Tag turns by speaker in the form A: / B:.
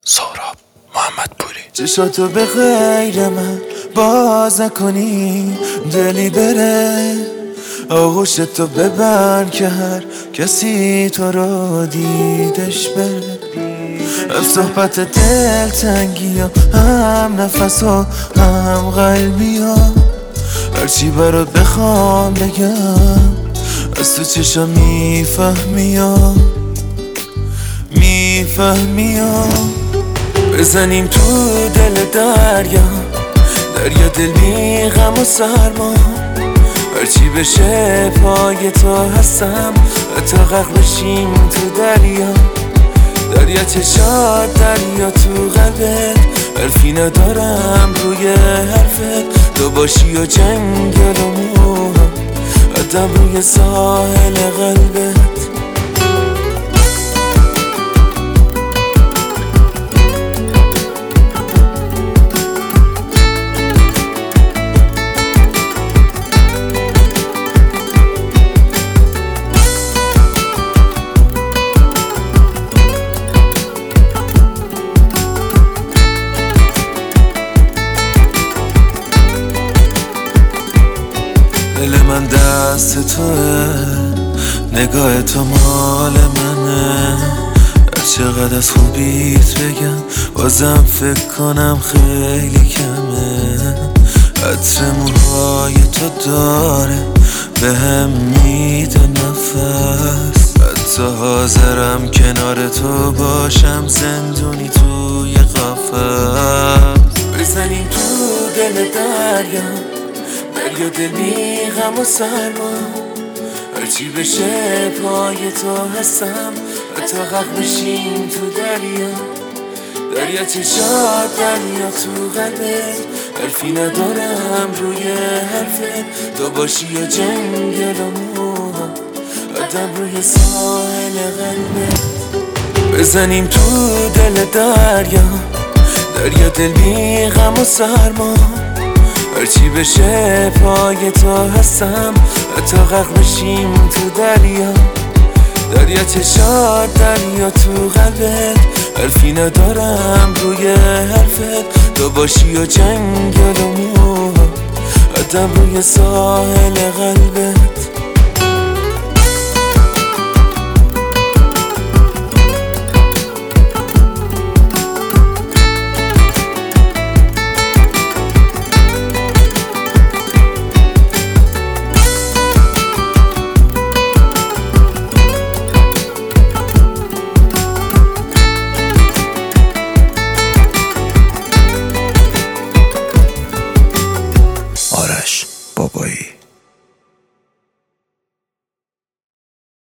A: سهراب محمدپوری.
B: چشاتو به غیر من باز نکنی، دلی بره آغوشتو ببند که هر کسی تو رو دیدش بره. هم صحبت دلتنگی ها، هم نفس و هم قلبی ها، هرچی برات بخوام بگم از تو چشا میفهمی ها، میفهمی ها. بزنیم تو دل دریا دل بی غم و سرما، هرچی بشه پای تو هستم تا غرق بشیم تو دریا چشات، دریا تو قلبت، حرفی ندارم روی حرفت، تو باشی و جنگل و موها آدم روی ساحل قلبت. دل من دست توه، نگاه تو مال منه، هر چقدر از خوبیت بگم بازم فکر کنم خیلی کمه. عطر موهای تو داره به هم میده نفس، حتی حاضرم کنار تو باشم زندونی توی قفس. بزنیم تو دل دریا دل بی غم و سرما، هرچی بشه پای تو هستم تا غرق بشیم تو دریا چشات، دریا تو قلبت، حرفی ندارم روی حرفت، تو باشی و جنگل و موها آدم روی ساحل قلبت. بزنیم تو دل دریا دل بی غم و سرما، هرچی بشه پای تو هستم تا غرق بشیم تو دریا چشات، دریا تو قلبت، حرفی ندارم روی حرفت، تو باشی و جنگل و موها آدم روی ساحل قلبت.